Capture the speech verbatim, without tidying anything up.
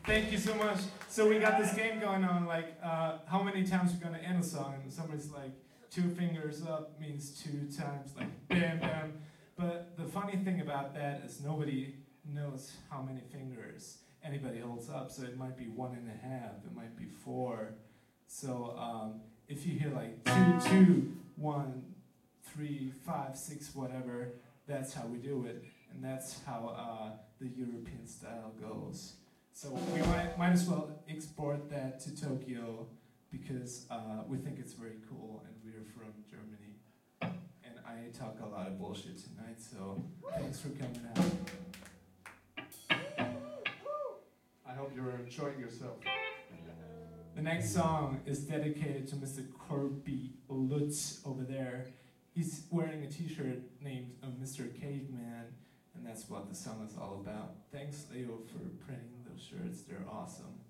Thank you so much. So we got this game going on, like uh, how many times we're gonna end a song, and somebody's like, two fingers up means two times, like bam, bam. But the funny thing about that is nobody knows how many fingers anybody holds up, so it might be one and a half, it might be four. So um, if you hear like two, two, one, three, five, six, whatever, that's how we do it, and that's how uh, the European style goes. So we might, might as well export that to Tokyo because uh, we think it's very cool and we're from Germany. And I talk a lot of bullshit tonight, so thanks for coming out. I hope you're enjoying yourself. The next song is dedicated to Mister Corby Lutz over there. He's wearing a t-shirt named uh, Mister Caveman, and that's what the song is all about. Thanks, Leo, for printing those shirts. They're awesome.